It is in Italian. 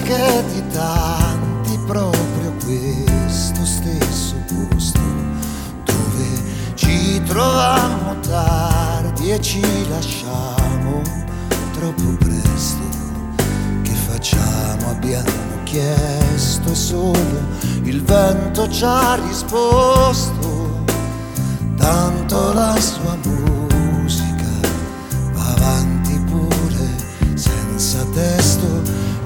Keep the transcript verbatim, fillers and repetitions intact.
che di tanti proprio questo stesso posto dove ci trovammo tardi e ci lasciamo troppo presto. Che facciamo? Abbiamo chiesto e solo il vento ci ha risposto. Tanto la sua amore